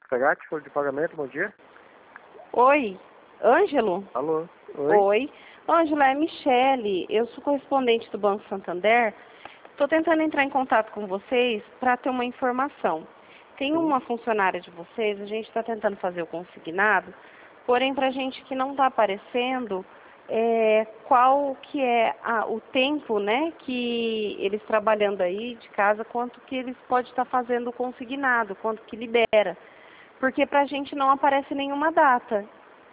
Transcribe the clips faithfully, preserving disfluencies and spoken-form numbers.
Segate, folha de pagamento, bom dia. Oi, Ângelo? Alô? Oi? Oi. Ângelo, é Michele. Eu sou correspondente do Banco Santander. Estou tentando entrar em contato com vocês para ter uma informação. Tem Sim. uma funcionária de vocês, a gente está tentando fazer o consignado, porém para a gente que não está aparecendo é, qual que é a, o tempo, né, que eles trabalhando aí de casa, quanto que eles podem estar fazendo o consignado, quanto que libera. Porque para a gente não aparece nenhuma data.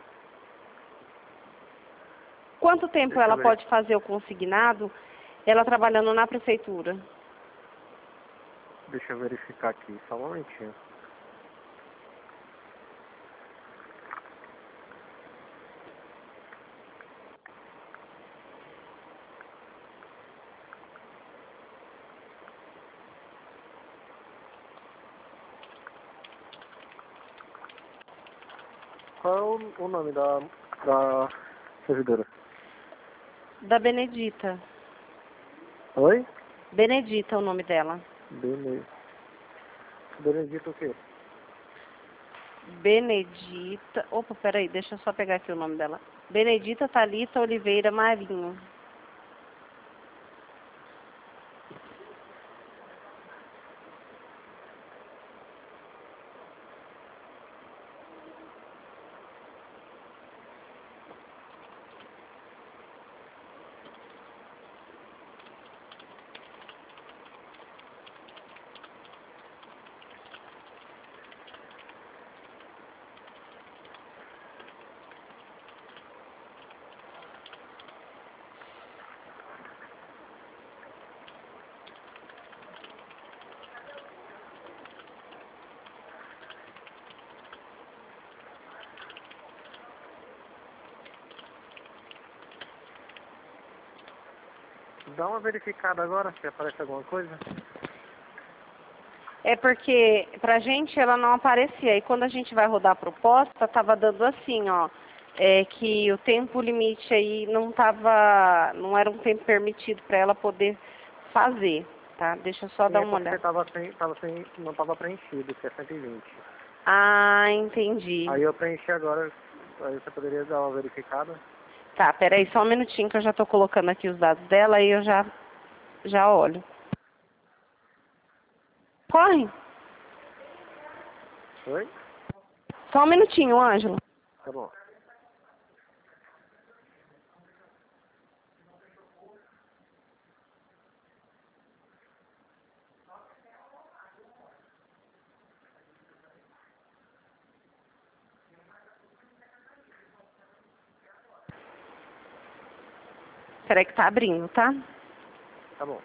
Quanto tempo Deixa eu ela ver. pode fazer o consignado, ela trabalhando na prefeitura? Deixa eu verificar aqui, só um momentinho. Qual é o, o nome da, da servidora? Da Benedita. Oi? Benedita é o nome dela. Bene... Benedito o quê? Benedita... Opa, peraí, deixa eu só pegar aqui o nome dela. Benedita Thalita Oliveira Marinho. Dá uma verificada agora, se aparece alguma coisa. É porque pra gente ela não aparecia. E quando a gente vai rodar a proposta, tava dando assim, ó. É que o tempo limite aí não tava, não era um tempo permitido para ela poder fazer, tá? Deixa eu só Sim, dar é uma porque olhada. tava sem, tava sem, não estava preenchido, que é cento e vinte. Ah, entendi. Aí eu preenchi agora, aí você poderia dar uma verificada? Tá, peraí só um minutinho que eu já tô colocando aqui os dados dela e eu já, já olho. Corre! Oi? Só um minutinho, Ângelo. Tá bom. Peraí que tá abrindo, tá? Tá bom.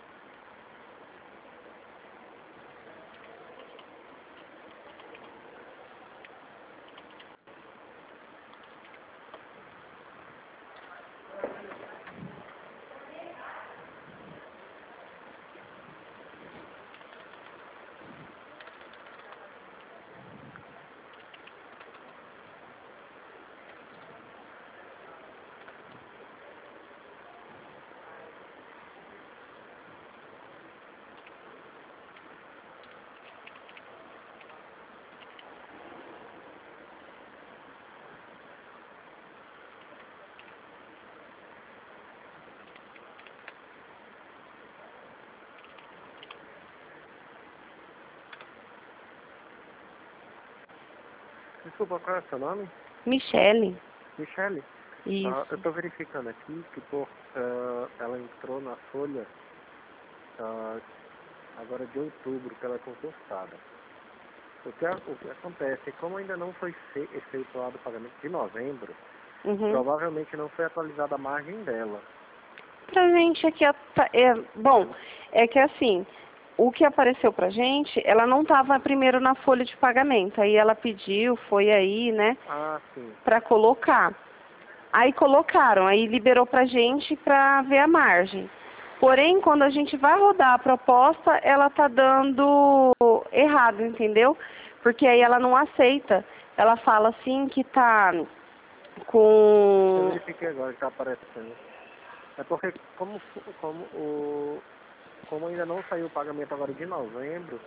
Desculpa, qual é o seu nome? Michele. Michele? Ah, eu Isso. estou verificando aqui que por, ah, ela entrou na folha ah, agora de outubro, que ela é concursada. O que, a- o que acontece é que como ainda não foi fe- efetuado o pagamento de novembro, Uhum. provavelmente não foi atualizada a margem dela. Pra gente aqui, é, é, bom, é que assim, o que apareceu pra gente, ela não tava primeiro na folha de pagamento. Aí ela pediu, foi aí, né, Ah, sim. pra colocar. Aí colocaram, aí liberou pra gente pra ver a margem. Porém, quando a gente vai rodar a proposta, ela tá dando errado, entendeu? Porque aí ela não aceita. Ela fala assim que tá Eu com... verifiquei agora que está aparecendo. É porque como, como, o, como ainda não saiu o pagamento agora de novembro,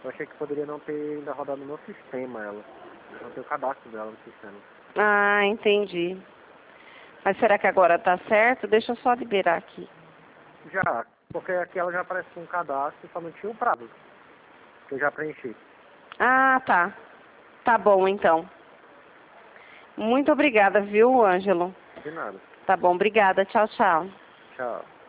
Eu achei que poderia não ter ainda rodado no sistema ela. Não ter o cadastro dela no sistema. Ah, entendi. Mas será que agora tá certo? Deixa eu só liberar aqui. Já, porque aqui ela já aparece com um cadastro, só não tinha o prazo. Que eu já preenchi. Ah, tá. Tá bom, então. Muito obrigada, viu, Ângelo? De nada. Tá bom, obrigada. Tchau, tchau. Tchau.